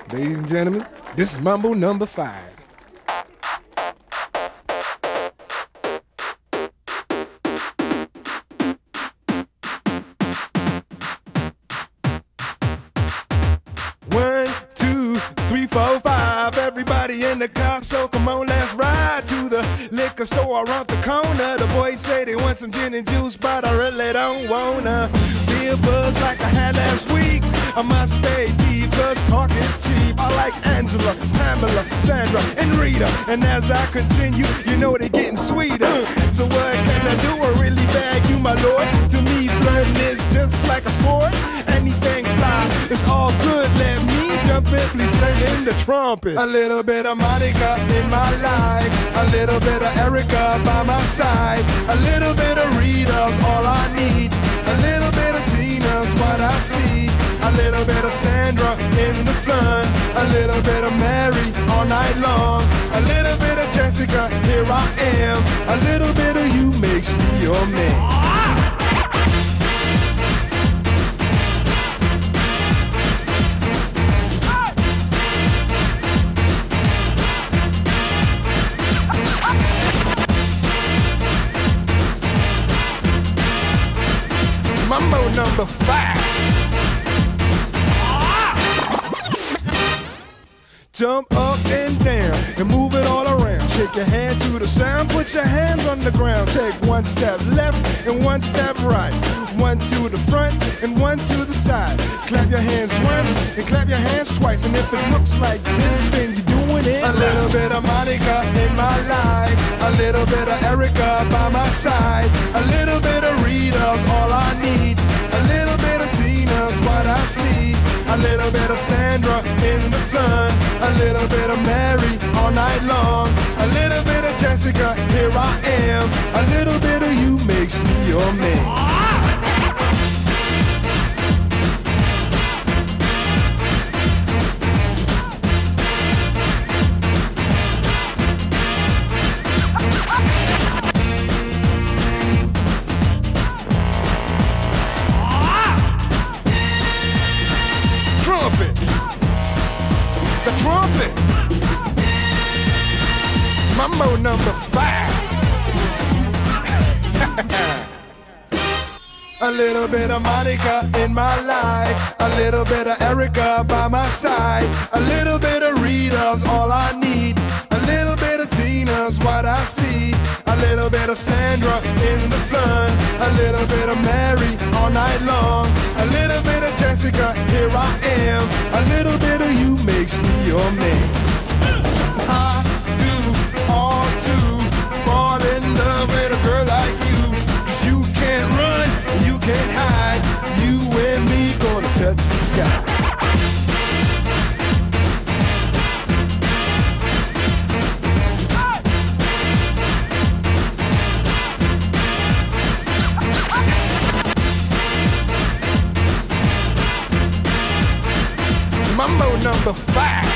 Ladies and gentlemen, this is Mambo number 5. One, two, three, four, five. Everybody in the car, so come on, let's ride to the liquor store around the corner. The boys say they want some gin and juice, but I really don't wanna be a buzz like I had last week. I must stay deep, cause talk is cheap. I like Angela, Pamela, Sandra, and Rita. And as I continue, you know they're getting sweeter. So what can I do? I really bag you, my lord. To me, flirting is just like a sport. Anything fly, it's all good. Let me jump in, please sing in the trumpet. A little bit of Monica in my life, a little bit of Erica by my side, a little bit of Rita's all I need, a little bit of Tina's what I see, a little bit of Sandra in the sun, a little bit of Mary all night long, a little bit of Jessica, here I am, a little bit of you makes me your man. Mambo number 5. Jump up and down and move it all around. Shake your hand to the sound, put your hands on the ground. Take one step left and one step right. One to the front and one to the side. Clap your hands once and clap your hands twice. And if it looks like this, then you're doing it. A little bit of Monica in my life, a little bit of Erica by my side, a little bit of Rita's all I need, a little bit of Tina's what I see, a little bit of Sandra in the sun, a little bit of Mary all night long, a little bit of Jessica, here I am, a little bit of you makes me your man. The trumpet. Mambo number 5. A little bit of Monica in my life, a little bit of Erica by my side, a little bit of Rita's all I need, a little bit of Tina's what I see, a little bit of Sandra in the sun, a little bit of Mary all night long, a little bit of Jessica, here I am, a little bit of you makes me your man. I do all to fall in love with a girl like you, 'cause you can't run, you can't hide, you and me gonna touch the sky. Mambo number 5.